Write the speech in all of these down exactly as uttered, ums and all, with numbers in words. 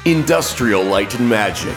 Industrial Light and Magic,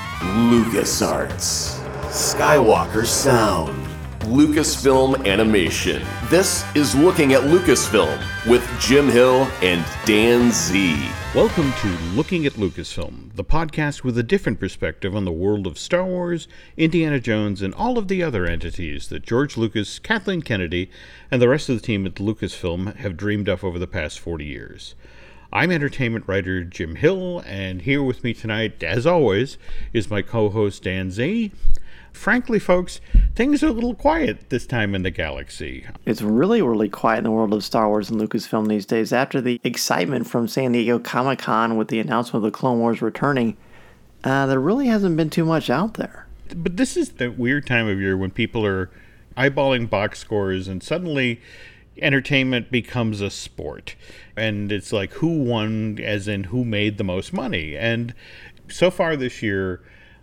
LucasArts, Skywalker Sound, Lucasfilm Animation. This is Looking at Lucasfilm with Jim Hill and Dan Z. Welcome to Looking at Lucasfilm, the podcast with a different perspective on the world of Star Wars, Indiana Jones, and all of the other entities that George Lucas, Kathleen Kennedy, and the rest of the team at Lucasfilm have dreamed up over the past forty years. I'm entertainment writer Jim Hill, and here with me tonight, as always, is my co-host Dan Z. Frankly, folks, things are a little quiet this time in the galaxy. It's really, really quiet in the world of Star Wars and Lucasfilm these days. After the excitement from San Diego Comic-Con with the announcement of the Clone Wars returning, uh, there really hasn't been too much out there. But this is the weird time of year when people are eyeballing box scores and suddenly entertainment becomes a sport. And it's like who won, as in who made the most money. And so far this year,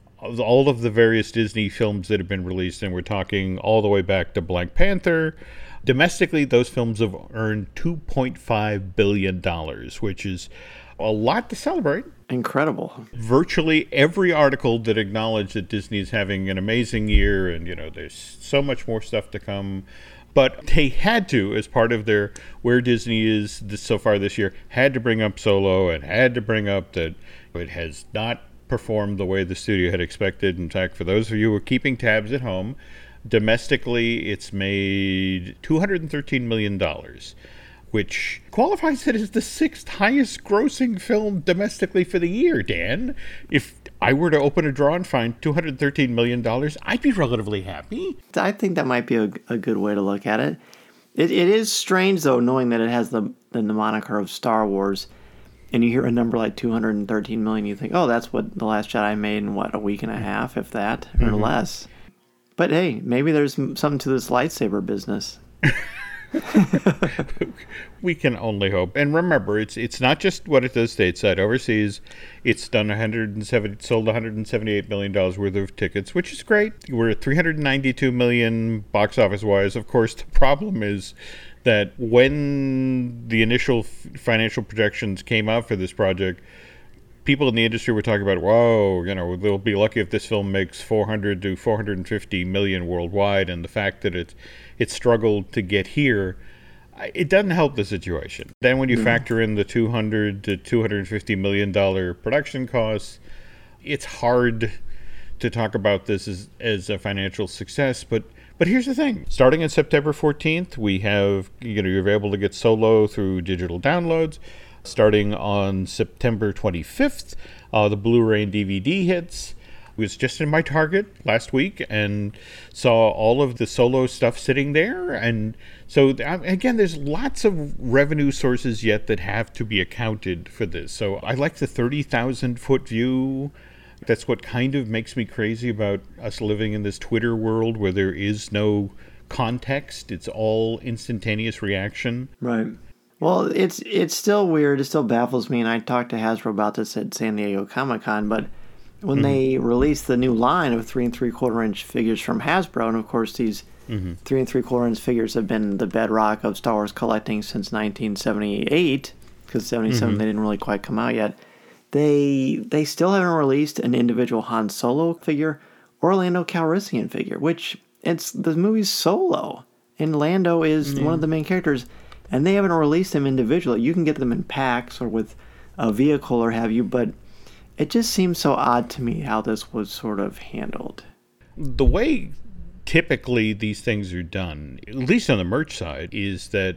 all of the various Disney films that have been released, and we're talking all the way back to Black Panther, domestically, those films have earned two point five billion dollars, which is a lot to celebrate. Incredible. Virtually every article that acknowledged that Disney is having an amazing year, and, you know, there's so much more stuff to come. But they had to, as part of their where Disney is this, so far this year, had to bring up Solo and had to bring up that it has not performed the way the studio had expected. In fact, for those of you who are keeping tabs at home, domestically it's made two hundred thirteen million dollars, which qualifies it as the sixth highest grossing film domestically for the year, Dan. If I were to open a draw and find two hundred thirteen million dollars, I'd be relatively happy. I think that might be a, a good way to look at it. it. It is strange, though, knowing that it has the, the moniker of Star Wars, and you hear a number like two hundred thirteen million, you think, oh, that's what The Last Jedi made in, what, a week and a half, if that, or mm-hmm. less. But hey, maybe there's something to this lightsaber business. We can only hope. And remember, it's it's not just what it does stateside. Overseas, it's done one hundred seventy, sold one hundred seventy-eight million dollars worth of tickets, which is great. We're at three hundred ninety-two million dollars box office wise. Of course, the problem is that when the initial financial projections came out for this project, people in the industry were talking about, whoa, you know, they'll be lucky if this film makes four hundred to four hundred fifty million worldwide. And the fact that it it struggled to get here, it doesn't help the situation. Then when you mm. factor in the two hundred to two hundred fifty million dollars production costs, it's hard to talk about this as, as a financial success. But but here's the thing. Starting on September fourteenth, we have, you know, you're able to get Solo through digital downloads. Starting on September twenty-fifth, uh, the Blu-ray and D V D hits. I was just in my Target last week and saw all of the Solo stuff sitting there. And so, again, there's lots of revenue sources yet that have to be accounted for this. So I like the thirty thousand foot view. That's what kind of makes me crazy about us living in this Twitter world where there is no context. It's all instantaneous reaction. Right. Well, it's it's still weird. It still baffles me, and I talked to Hasbro about this at San Diego Comic-Con, but when mm-hmm. they released the new line of three and three quarter inch figures from Hasbro, and of course these mm-hmm. three and three quarter inch figures have been the bedrock of Star Wars collecting since nineteen seventy-eight, because seventy-seven mm-hmm. they didn't really quite come out yet. They they still haven't released an individual Han Solo figure or Lando Calrissian figure, which it's the movie's Solo, and Lando is mm-hmm. one of the main characters. And they haven't released them individually. You can get them in packs or with a vehicle or have you, but it just seems so odd to me how this was sort of handled. The way typically these things are done, at least on the merch side, is that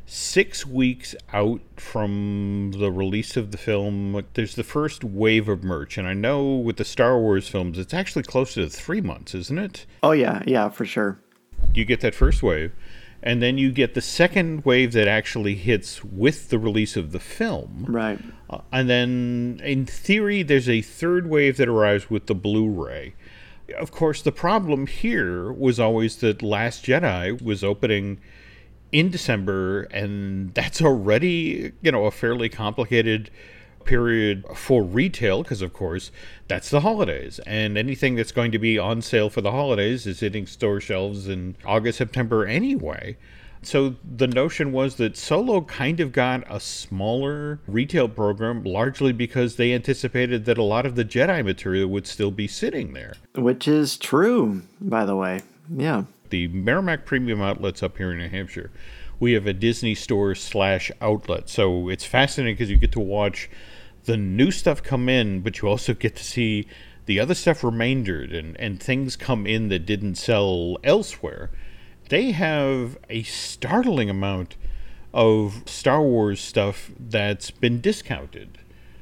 six weeks out from the release of the film, there's the first wave of merch. And I know with the Star Wars films, it's actually closer to three months, isn't it? Oh, yeah. Yeah, for sure. You get that first wave. And then you get the second wave that actually hits with the release of the film. Right. Uh, and then, in theory, there's a third wave that arrives with the Blu-ray. Of course, the problem here was always that Last Jedi was opening in December, and that's already, you know, a fairly complicated period for retail, because of course that's the holidays, and anything that's going to be on sale for the holidays is hitting store shelves in August, September anyway. So the notion was that Solo kind of got a smaller retail program, largely because they anticipated that a lot of the Jedi material would still be sitting there. Which is true, by the way. Yeah. The Merrimack Premium Outlets up here in New Hampshire, we have a Disney store slash outlet. So it's fascinating because you get to watch the new stuff come in, but you also get to see the other stuff remaindered and, and things come in that didn't sell elsewhere. They have a startling amount of Star Wars stuff that's been discounted.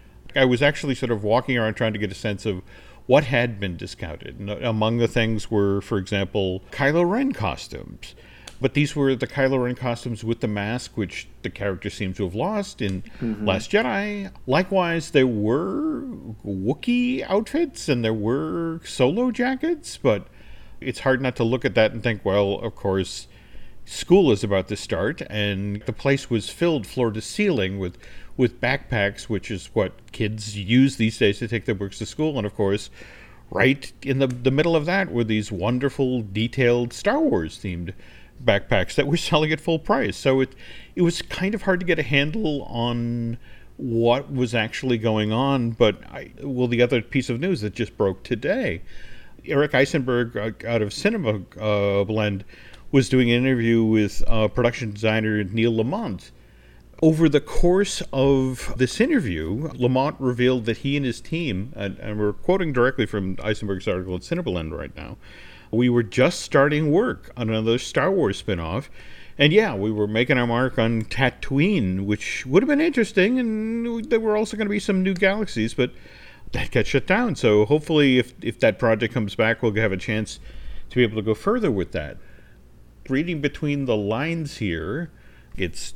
I was actually sort of walking around trying to get a sense of what had been discounted. And among the things were, for example, Kylo Ren costumes. But these were the Kylo Ren costumes with the mask, which the character seems to have lost in mm-hmm. Last Jedi. Likewise, there were Wookiee outfits and there were Solo jackets, but it's hard not to look at that and think, well, of course, school is about to start, and the place was filled floor to ceiling with, with backpacks, which is what kids use these days to take their books to school. And, of course, right in the, the middle of that were these wonderful, detailed Star Wars-themed backpacks that were selling at full price. So it it was kind of hard to get a handle on what was actually going on. But, I, well, the other piece of news that just broke today, Eric Eisenberg out of Cinema uh, Blend was doing an interview with uh, production designer Neil Lamont. Over the course of this interview, Lamont revealed that he and his team, and, and we're quoting directly from Eisenberg's article at Cinema Blend right now, we were just starting work on another Star Wars spinoff. And yeah, we were making our mark on Tatooine, which would have been interesting, and there were also going to be some new galaxies, but that got shut down. So hopefully if, if that project comes back, we'll have a chance to be able to go further with that. Reading between the lines here, it's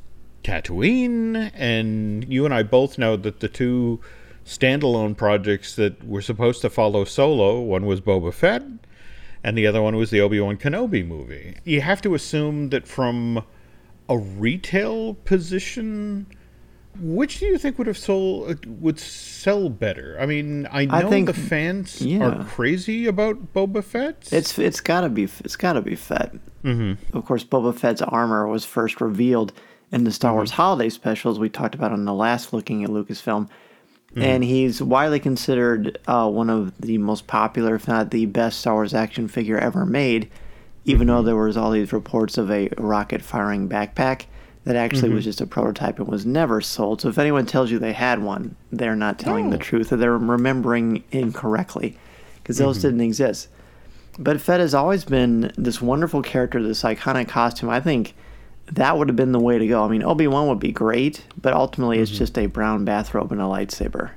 Tatooine, and you and I both know that the two standalone projects that were supposed to follow Solo, one was Boba Fett, and the other one was the Obi-Wan Kenobi movie. You have to assume that from a retail position, which do you think would have sold would sell better? I mean, I know I think, the fans yeah. are crazy about Boba Fett. It's it's gotta be it's gotta be Fett. Mm-hmm. Of course, Boba Fett's armor was first revealed in the Star Wars mm-hmm. holiday specials we talked about on the last Looking at Lucasfilm, mm-hmm. and he's widely considered uh, one of the most popular, if not the best, Star Wars action figure ever made. Even mm-hmm. though there was all these reports of a rocket-firing backpack that actually mm-hmm. was just a prototype and was never sold. So if anyone tells you they had one, they're not telling oh. the truth, or they're remembering incorrectly, because those mm-hmm. didn't exist. But Fett has always been this wonderful character, this iconic costume. I think that would have been the way to go. I mean, Obi-Wan would be great, but ultimately mm-hmm. it's just a brown bathrobe and a lightsaber.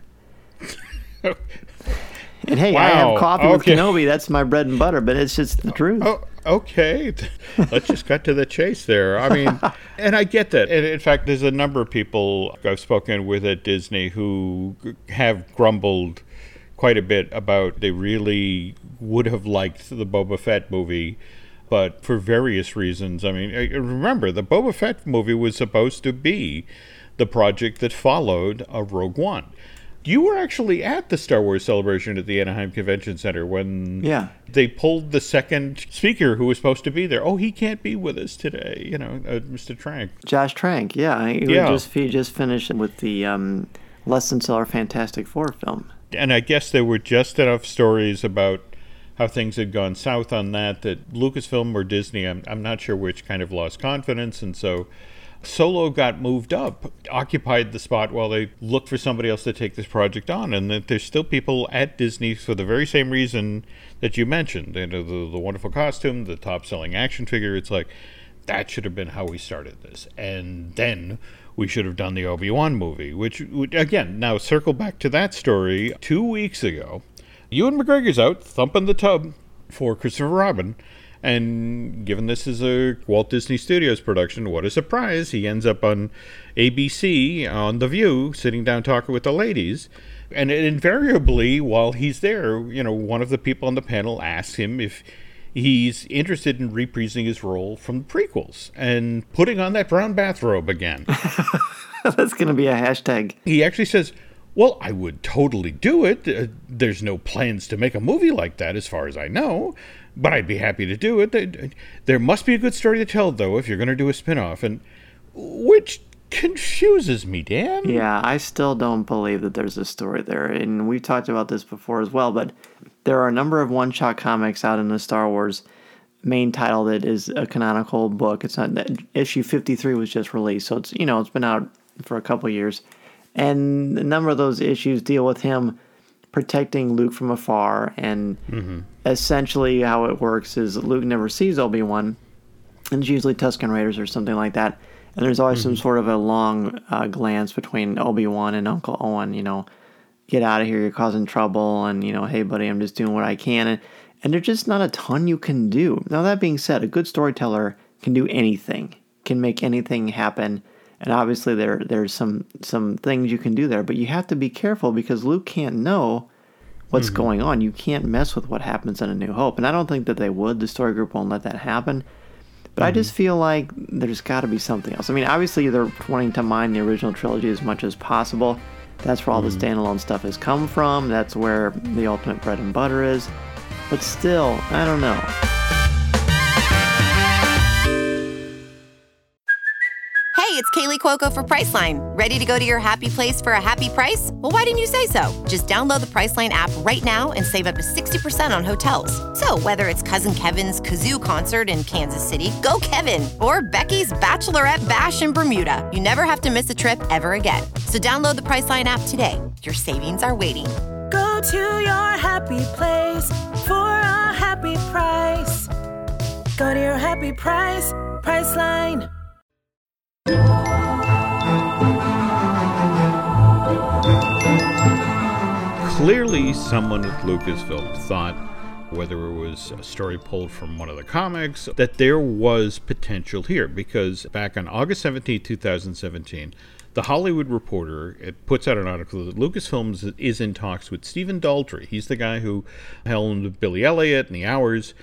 And hey, wow. I have coffee okay. with Kenobi. That's my bread and butter, but it's just the truth. Oh, okay. Let's just cut to the chase there. I mean, and I get that. And in fact, there's a number of people I've spoken with at Disney who have grumbled quite a bit about they really would have liked the Boba Fett movie, but for various reasons. I mean, remember, the Boba Fett movie was supposed to be the project that followed a Rogue One. You were actually at the Star Wars Celebration at the Anaheim Convention Center when yeah. they pulled the second speaker who was supposed to be there. Oh, he can't be with us today, you know, uh, Mister Trank. Josh Trank, yeah. He, yeah. Just, he just finished with the um, less than stellar Fantastic Four film. And I guess there were just enough stories about how things had gone south on that that Lucasfilm or Disney, I'm, I'm not sure which, kind of lost confidence, and so Solo got moved up, occupied the spot while they looked for somebody else to take this project on, and that there's still people at Disney for the very same reason that you mentioned. You know, the, the wonderful costume, the top-selling action figure. It's like, that should have been how we started this. And then we should have done the Obi-Wan movie, which, again, now circle back to that story. Two weeks ago, Ewan McGregor's out thumping the tub for Christopher Robin. And given this is a Walt Disney Studios production, what a surprise. He ends up on A B C on The View, sitting down talking with the ladies. And invariably, while he's there, you know, one of the people on the panel asks him if he's interested in reprising his role from the prequels and putting on that brown bathrobe again. That's going to be a hashtag. He actually says, Well, I would totally do it. Uh, there's no plans to make a movie like that as far as I know, but I'd be happy to do it. There must be a good story to tell, though, if you're going to do a spin-off, and which confuses me, Dan. Yeah, I still don't believe that there's a story there, and we've talked about this before as well, but there are a number of one-shot comics out in the Star Wars main title that is a canonical book. It's not that issue fifty-three was just released, so it's, you know, it's been out for a couple of years. And a number of those issues deal with him protecting Luke from afar, and mm-hmm. essentially how it works is Luke never sees Obi-Wan, and it's usually Tusken Raiders or something like that. And there's always mm-hmm. some sort of a long uh, glance between Obi-Wan and Uncle Owen, you know, get out of here, you're causing trouble, and, you know, hey, buddy, I'm just doing what I can. And, and there's just not a ton you can do. Now, that being said, a good storyteller can do anything, can make anything happen. And obviously there there's some, some things you can do there, but you have to be careful because Luke can't know what's mm-hmm. going on. You can't mess with what happens in A New Hope. And I don't think that they would. The story group won't let that happen. But mm-hmm. I just feel like there's got to be something else. I mean, obviously they're wanting to mine the original trilogy as much as possible. That's where all mm-hmm. the standalone stuff has come from. That's where the ultimate bread and butter is. But still, I don't know. Hey, it's Kaylee Cuoco for Priceline. Ready to go to your happy place for a happy price? Well, why didn't you say so? Just download the Priceline app right now and save up to sixty percent on hotels. So whether it's Cousin Kevin's Kazoo Concert in Kansas City, go Kevin, or Becky's Bachelorette Bash in Bermuda, you never have to miss a trip ever again. So download the Priceline app today. Your savings are waiting. Go to your happy place for a happy price. Go to your happy price, Priceline. Clearly, someone at Lucasfilm thought, whether it was a story pulled from one of the comics, that there was potential here, because back on August seventeenth, twenty seventeen, The Hollywood Reporter, it puts out an article that Lucasfilm is in talks with Stephen Daldry. He's the guy who helmed Billy Elliot and The Hours,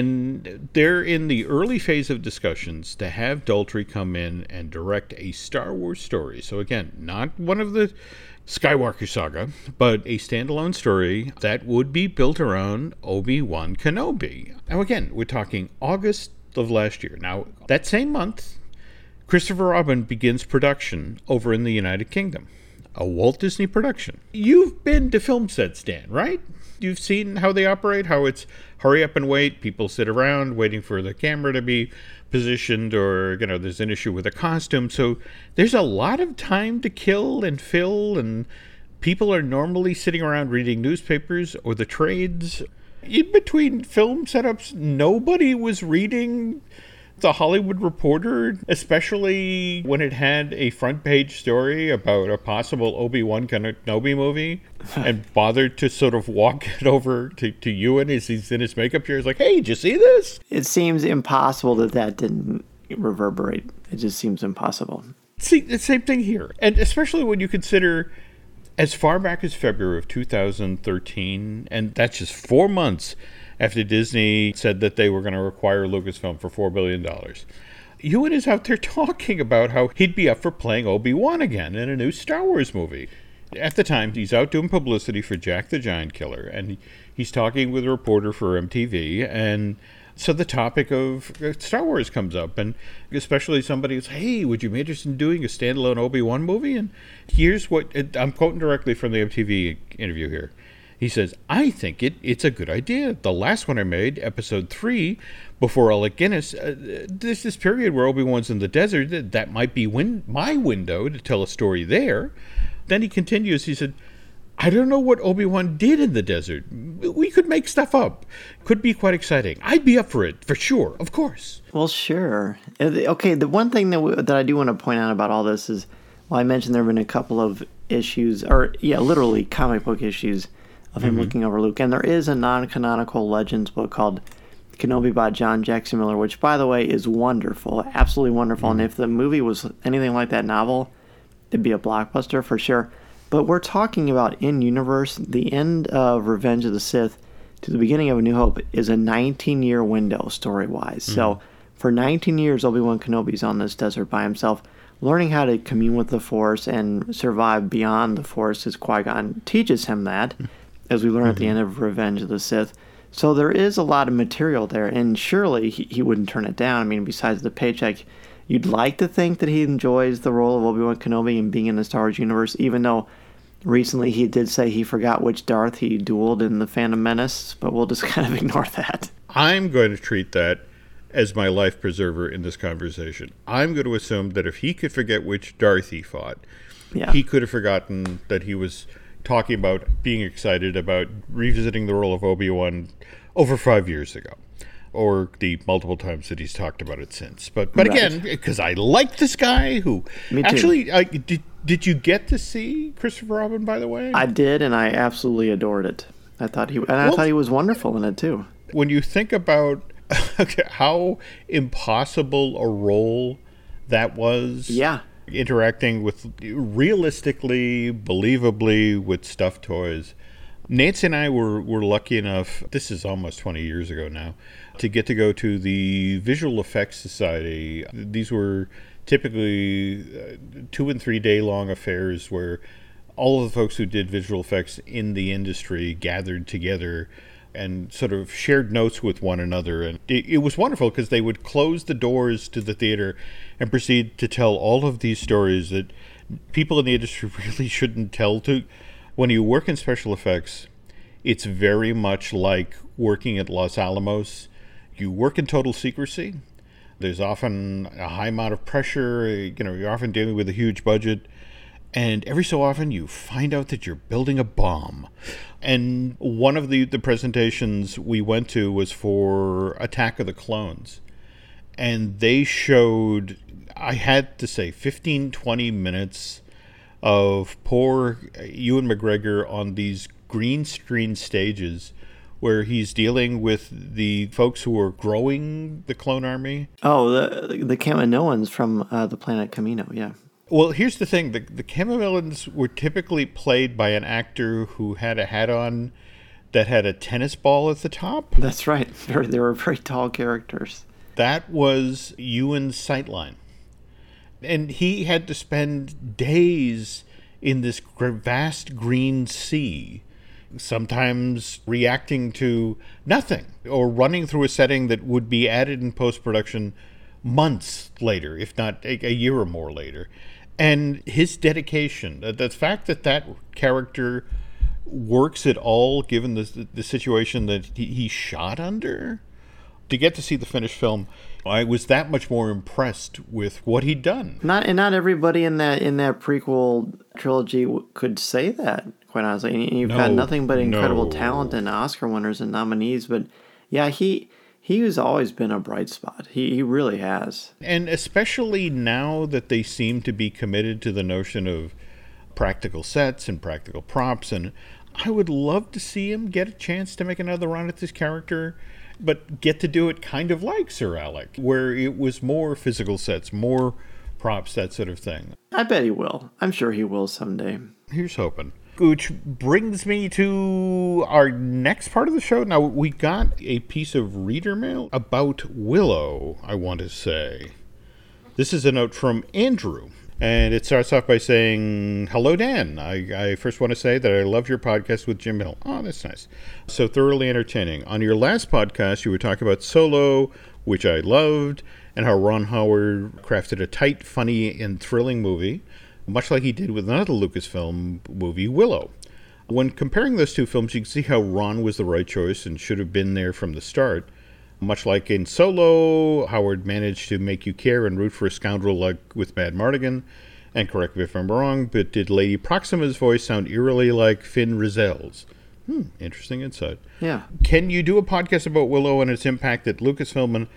and they're in the early phase of discussions to have Daldry come in and direct a Star Wars story. So again, not one of the Skywalker saga, but a standalone story that would be built around Obi-Wan Kenobi. Now again, we're talking August of last year. Now, that same month, Christopher Robin begins production over in the United Kingdom, a Walt Disney production. You've been to film sets, Dan, right? You've seen how they operate, how it's hurry up and wait. People sit around waiting for the camera to be positioned, or, you know, there's an issue with a costume. So there's a lot of time to kill and fill, and people are normally sitting around reading newspapers or the trades. In between film setups, nobody was reading The Hollywood Reporter, especially when it had a front page story about a possible Obi-Wan Kenobi movie, and bothered to sort of walk it over to, to Ewan as he's in his makeup chair. He's like, hey, did you see this? It seems impossible that that didn't reverberate. It just seems impossible. See, the same thing here. And especially when you consider as far back as February of two thousand thirteen, and that's just four months after Disney said that they were going to acquire Lucasfilm for four billion dollars. Ewan is out there talking about how he'd be up for playing Obi-Wan again in a new Star Wars movie. At the time, he's out doing publicity for Jack the Giant Killer, and he's talking with a reporter for M T V, and so the topic of Star Wars comes up, and especially somebody who's, hey, would you be interested in doing a standalone Obi-Wan movie? And here's what, I'm quoting directly from the M T V interview here. He says, I think it, it's a good idea. The last one I made, episode three, before Alec Guinness, uh, there's this period where Obi-Wan's in the desert. That, that might be win- my window to tell a story there. Then he continues, he said, I don't know what Obi-Wan did in the desert. We could make stuff up. Could be quite exciting. I'd be up for it, for sure, of course. Well, sure. Okay, the one thing that, we, that I do want to point out about all this is, well, I mentioned there have been a couple of issues, or, yeah, literally comic book issues of him mm-hmm. looking over Luke. And there is a non-canonical Legends book called Kenobi by John Jackson Miller, which, by the way, is wonderful, absolutely wonderful. Mm-hmm. And if the movie was anything like that novel, it'd be a blockbuster for sure. But we're talking about in-universe. The end of Revenge of the Sith to the beginning of A New Hope is a nineteen-year window, story-wise. Mm-hmm. So for nineteen years, Obi-Wan Kenobi's on this desert by himself. learning how to commune with the Force and survive beyond the Force, as Qui-Gon teaches him that, as we learn mm-hmm. at the end of Revenge of the Sith. So there is a lot of material there, and surely he, he wouldn't turn it down. I mean, besides the paycheck, you'd like to think that he enjoys the role of Obi-Wan Kenobi and being in the Star Wars universe, even though recently he did say he forgot which Darth he dueled in The Phantom Menace, but we'll just kind of ignore that. I'm going to treat that as my life preserver in this conversation. I'm going to assume that if he could forget which Darth he fought, yeah. he could have forgotten that he was talking about being excited about revisiting the role of Obi-Wan over five years ago, or the multiple times that he's talked about it since. But but right. again, because I like this guy who Me too. actually, I, did did you get to see Christopher Robin, by the way? I did, and I absolutely adored it. I thought he and I well, thought he was wonderful in it too. When you think about how impossible a role that was, yeah. interacting with realistically, believably with stuffed toys. Nancy and I were, were lucky enough, this is almost twenty years ago now, to get to go to the Visual Effects Society. These were typically uh, two and three day long affairs where all of the folks who did visual effects in the industry gathered together and sort of shared notes with one another. And it, it was wonderful because they would close the doors to the theater and proceed to tell all of these stories that people in the industry really shouldn't tell. To when you work in special effects, it's very much like working at Los Alamos. You work in total secrecy. There's often a high amount of pressure. You know, you're often dealing with a huge budget. And every so often you find out that you're building a bomb. And one of the, the presentations we went to was for Attack of the Clones. And they showed, I had to say, fifteen, twenty minutes of poor Ewan McGregor on these green screen stages where he's dealing with the folks who are growing the clone army. Oh, the the Kaminoans from uh, the planet Kamino, yeah. Well, here's the thing. The, the Kaminoans were typically played by an actor who had a hat on that had a tennis ball at the top. That's right. Very, they were very tall characters. That was Ewan's sightline. And he had to spend days in this vast green sea, sometimes reacting to nothing or running through a setting that would be added in post-production months later, if not a, a year or more later. And his dedication, the fact that that character works at all, given the the situation that he, he shot under, to get to see the finished film, I was that much more impressed with what he'd done. Not and not everybody in that in that prequel trilogy w- could say that, quite honestly. And you've no, got nothing but incredible no. talent and Oscar winners and nominees. But yeah, he. He's always been a bright spot. He he really has. And especially now that they seem to be committed to the notion of practical sets and practical props. And I would love to see him get a chance to make another run at this character, but get to do it kind of like Sir Alec, where it was more physical sets, more props, that sort of thing. I bet he will. I'm sure he will someday. Here's hoping. Which brings me to our next part of the show. Now, we got a piece of reader mail about Willow, I want to say. This is a note from Andrew, and it starts off by saying, "Hello, Dan. I, I first want to say that I love your podcast with Jim Hill." Oh, that's nice. So thoroughly entertaining. On your last podcast, you were talking about Solo, which I loved, and how Ron Howard crafted a tight, funny, and thrilling movie, much like he did with another Lucasfilm movie, Willow. When comparing those two films, you can see how Ron was the right choice and should have been there from the start. Much like in Solo, Howard managed to make you care and root for a scoundrel like with Mad Mardigan. And correct me if I'm wrong, but did Lady Proxima's voice sound eerily like Finn Rizal's? Hmm, interesting insight. Yeah. Can you do a podcast about Willow and its impact at Lucasfilm? And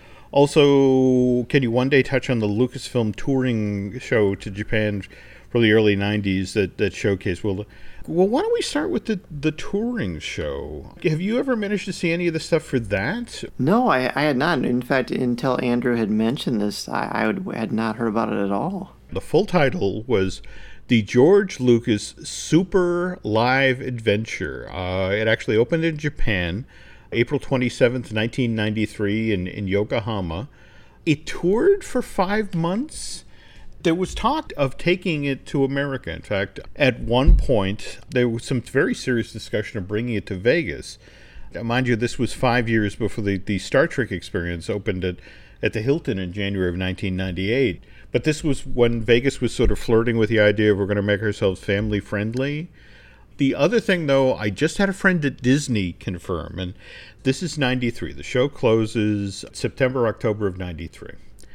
also, can you one day touch on the Lucasfilm touring show to Japan from the early nineties that, that showcased Willow? Well, why don't we start with the, the touring show? Have you ever managed to see any of the stuff for that? No, I, I had not. In fact, until Andrew had mentioned this, I, I would, had not heard about it at all. The full title was The George Lucas Super Live Adventure. Uh, it actually opened in Japan April twenty-seventh, nineteen ninety-three in, in Yokohama. It toured for five months. There was talk of taking it to America. In fact, at one point, there was some very serious discussion of bringing it to Vegas. Mind you, this was five years before the, the Star Trek Experience opened at, at the Hilton in January of nineteen ninety-eight. But this was when Vegas was sort of flirting with the idea of we're going to make ourselves family friendly. The other thing, though, I just had a friend at Disney confirm, and this is ninety-three. The show closes September, October of ninety-three.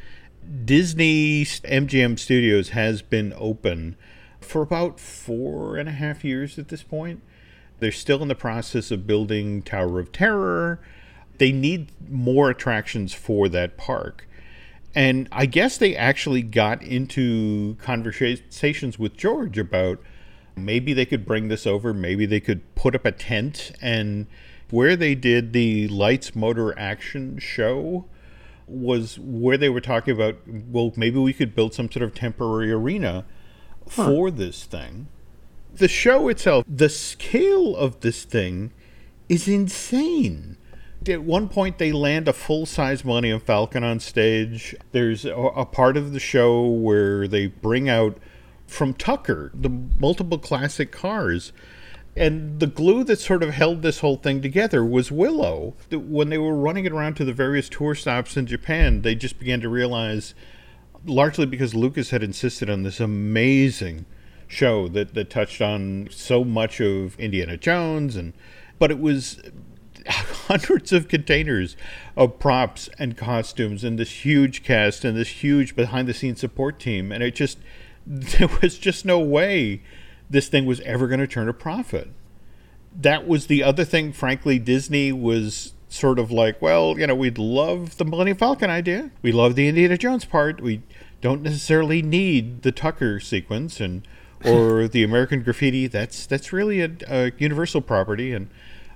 Disney M G M Studios has been open for about four and a half years at this point. They're still in the process of building Tower of Terror. They need more attractions for that park. And I guess they actually got into conversations with George about maybe they could bring this over, maybe they could put up a tent. And where they did the Lights Motor Action show was where they were talking about, well, maybe we could build some sort of temporary arena huh. for this thing. The show itself, the scale of this thing is insane. At one point, they land a full-size Millennium Falcon on stage. There's a, a part of the show where they bring out from Tucker the multiple classic cars. And the glue that sort of held this whole thing together was Willow. When they were running it around to the various tour stops in Japan, they just began to realize, largely because Lucas had insisted on this amazing show that, that touched on so much of Indiana Jones, and but it was hundreds of containers of props and costumes and this huge cast and this huge behind-the-scenes support team. And it just, there was just no way this thing was ever going to turn a profit. That was the other thing, frankly. Disney was sort of like, well, you know, we'd love the Millennium Falcon idea. We love the Indiana Jones part. We don't necessarily need the Tucker sequence and or the American Graffiti. That's that's really a, a Universal property. And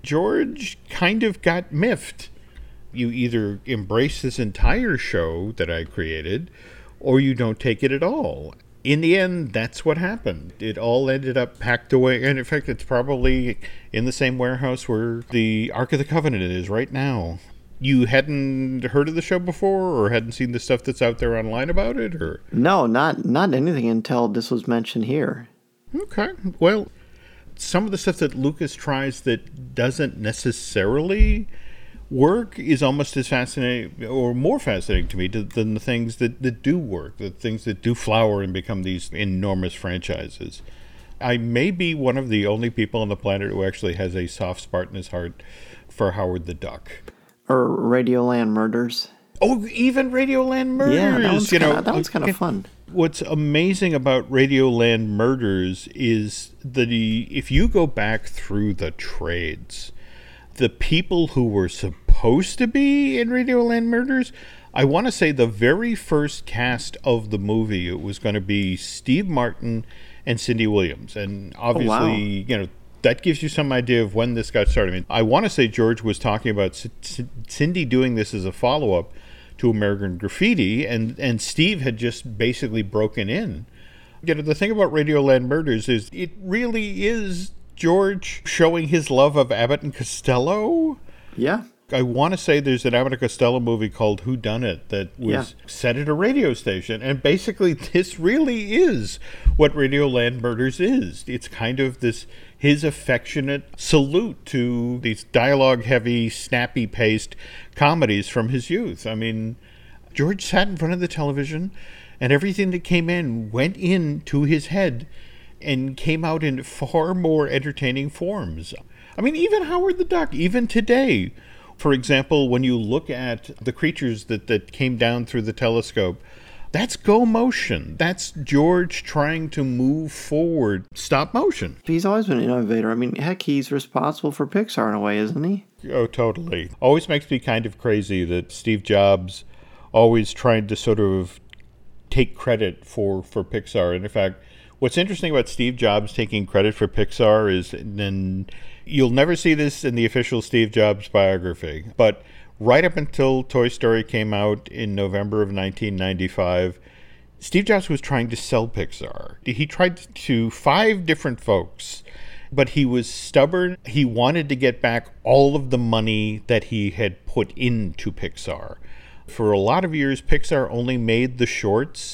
George kind of got miffed. You either embrace this entire show that I created, or you don't take it at all. In the end, that's what happened. It all ended up packed away. And in fact, it's probably in the same warehouse where the Ark of the Covenant is right now. You hadn't heard of the show before, or hadn't seen the stuff that's out there online about it? Or No, not not anything until this was mentioned here. Okay. Well, some of the stuff that Lucas tries that doesn't necessarily work is almost as fascinating or more fascinating to me than the things that, that do work, the things that do flower and become these enormous franchises. I may be one of the only people on the planet who actually has a soft spot in his heart for Howard the Duck. Or Radioland Murders. Oh, even Radioland Murders. Yeah, that one's you kinda, know, that one's kind of fun. What's amazing about Radioland Murders is that if you go back through the trades, the people who were supposed to be in Radioland Murders, I want to say the very first cast of the movie, it was going to be Steve Martin and Cindy Williams. And obviously, oh, wow. you know, that gives you some idea of when this got started. I mean, I want to say George was talking about C- C- Cindy doing this as a follow-up to American Graffiti, and, and Steve had just basically broken in. You know, the thing about Radioland Murders is it really is George showing his love of Abbott and Costello. Yeah. I want to say there's an Abbott and Costello movie called Whodunit that was yeah. set at a radio station. And basically this really is what Radioland Murders is. It's kind of this, his affectionate salute to these dialogue-heavy, snappy-paced comedies from his youth. I mean, George sat in front of the television and everything that came in went into his head and came out in far more entertaining forms. I mean, even Howard the Duck, even today, for example, when you look at the creatures that, that came down through the telescope, that's go motion. That's George trying to move forward stop motion. He's always been an innovator. I mean, heck, he's responsible for Pixar in a way, isn't he? Oh, totally. Always makes me kind of crazy that Steve Jobs always tried to sort of take credit for, for Pixar. And in fact, what's interesting about Steve Jobs taking credit for Pixar is, and you'll never see this in the official Steve Jobs biography, but right up until Toy Story came out in November of nineteen ninety-five, Steve Jobs was trying to sell Pixar. He tried to five different folks, but he was stubborn. He wanted to get back all of the money that he had put into Pixar. For a lot of years, Pixar only made the shorts.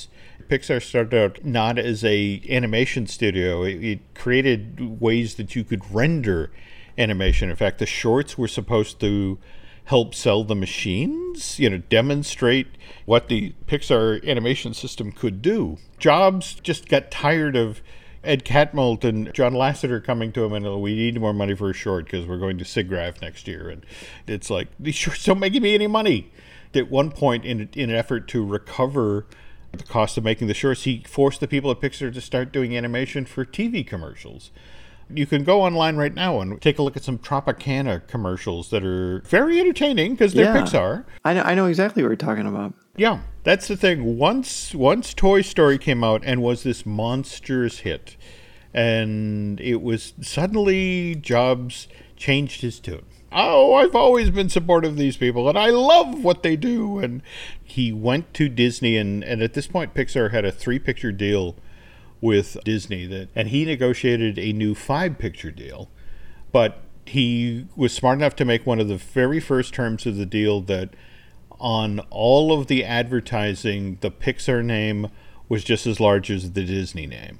Pixar started out not as a animation studio. It, it created ways that you could render animation. In fact, the shorts were supposed to help sell the machines, you know, demonstrate what the Pixar animation system could do. Jobs just got tired of Ed Catmull and John Lasseter coming to him and, oh, we need more money for a short because we're going to SIGGRAPH next year. And it's like, these shorts don't make me any money. At one point, in, in an effort to recover the cost of making the shorts, he forced the people at Pixar to start doing animation for T V commercials. You can go online right now and take a look at some Tropicana commercials that are very entertaining because they're Yeah. Pixar. I know, I know exactly what you're talking about. Yeah, that's the thing. Once once Toy Story came out and was this monstrous hit, and it was suddenly Jobs changed his tune. Oh, I've always been supportive of these people, and I love what they do. And he went to Disney, and, and at this point, Pixar had a three-picture deal with Disney, that, and he negotiated a new five-picture deal. But he was smart enough to make one of the very first terms of the deal that on all of the advertising, the Pixar name was just as large as the Disney name.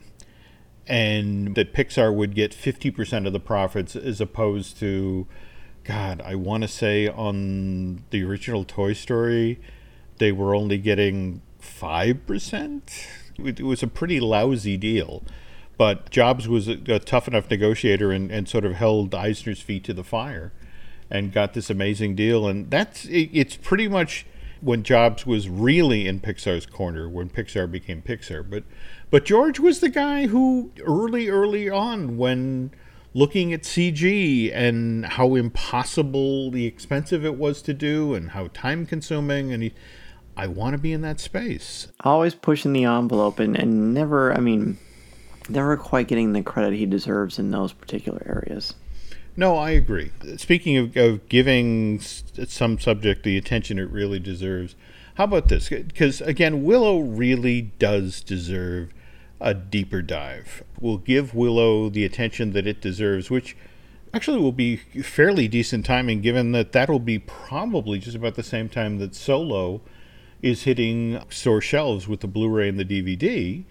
And that Pixar would get fifty percent of the profits as opposed to, God, I want to say on the original Toy Story, they were only getting five percent. It was a pretty lousy deal. But Jobs was a, a tough enough negotiator and, and sort of held Eisner's feet to the fire and got this amazing deal. And that's it, it's pretty much when Jobs was really in Pixar's corner, when Pixar became Pixar. But but George was the guy who early, early on, when looking at C G and how impossibly expensive it was to do and how time-consuming, and he, I want to be in that space. Always pushing the envelope and, and never, I mean, never quite getting the credit he deserves in those particular areas. No, I agree. Speaking of, of giving some subject the attention it really deserves, how about this? Because, again, Willow really does deserve a deeper dive. We'll give Willow the attention that it deserves, which actually will be fairly decent timing, given that that'll be probably just about the same time that Solo is hitting store shelves with the Blu-ray and the D V D.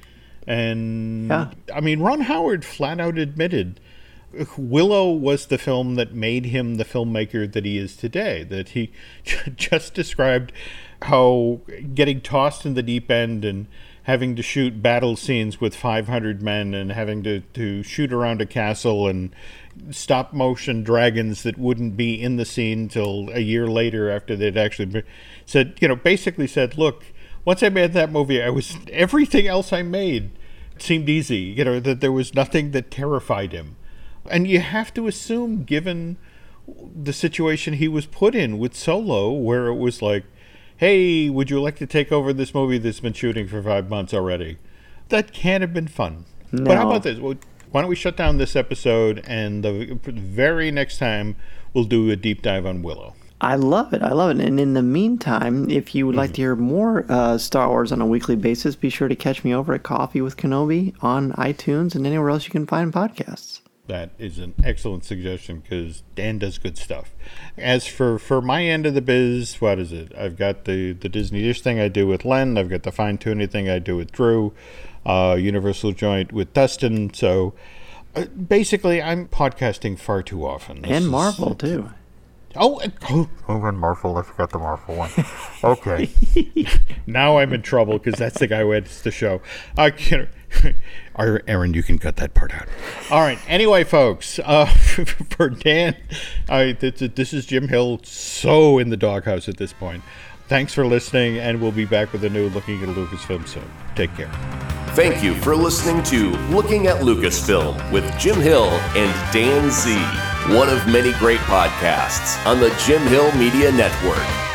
And, yeah. I mean, Ron Howard flat out admitted Willow was the film that made him the filmmaker that he is today, that he just described how getting tossed in the deep end and having to shoot battle scenes with five hundred men and having to, to shoot around a castle and stop motion dragons that wouldn't be in the scene till a year later after they'd actually been, said, you know, basically said, look, once I made that movie, I was, everything else I made seemed easy, you know, that there was nothing that terrified him. And you have to assume, given the situation he was put in with Solo, where it was like, hey, would you like to take over this movie that's been shooting for five months already? That can't have been fun. No. But how about this? Well, why don't we shut down this episode, and the very next time we'll do a deep dive on Willow. I love it. I love it. And in the meantime, if you would like to hear more uh, Star Wars on a weekly basis, be sure to catch me over at Coffee with Kenobi on iTunes and anywhere else you can find podcasts. That is an excellent suggestion because Dan does good stuff. As for, for my end of the biz, what is it? I've got the, the Disney Dish thing I do with Len. I've got the fine-tuning thing I do with Drew. Uh, Universal Joint with Dustin. So uh, basically, I'm podcasting far too often. This and is, Marvel, uh, too. Oh, oh, oh, and Marvel. I forgot the Marvel one. Okay. Now I'm in trouble because that's the guy who edits the show. I can't. Aaron, you can cut that part out. All right. Anyway, folks, uh, for Dan, I, this, this is Jim Hill, so in the doghouse at this point. Thanks for listening, and we'll be back with a new Looking at Lucasfilm soon. Take care. Thank you for listening to Looking at Lucasfilm with Jim Hill and Dan Z, one of many great podcasts on the Jim Hill Media Network.